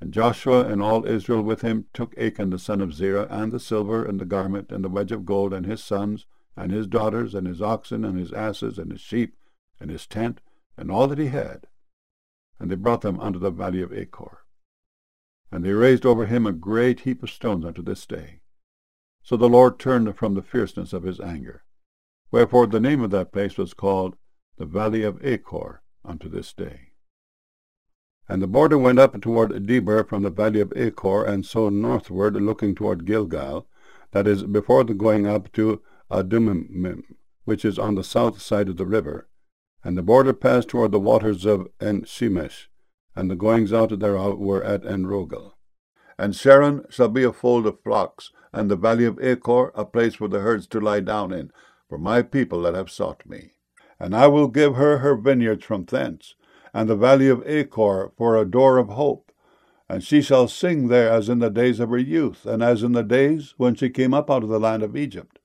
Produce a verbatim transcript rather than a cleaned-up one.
And Joshua and all Israel with him took Achan the son of Zerah, and the silver, and the garment, and the wedge of gold, and his sons, and his daughters, and his oxen, and his asses, and his sheep, and his tent, and all that he had. And they brought them unto the valley of Achor. And they raised over him a great heap of stones unto this day. So the Lord turned from the fierceness of his anger. Wherefore the name of that place was called the valley of Achor unto this day. And the border went up toward Debir from the valley of Achor, and so northward, looking toward Gilgal, that is, before the going up to Adumim, which is on the south side of the river. And the border passed toward the waters of En-shemesh, and the goings out thereof were at En-rogel. And Sharon shall be a fold of flocks, and the valley of Achor a place for the herds to lie down in, for my people that have sought me. And I will give her her vineyards from thence, and the valley of Achor for a door of hope. And she shall sing there as in the days of her youth, and as in the days when she came up out of the land of Egypt.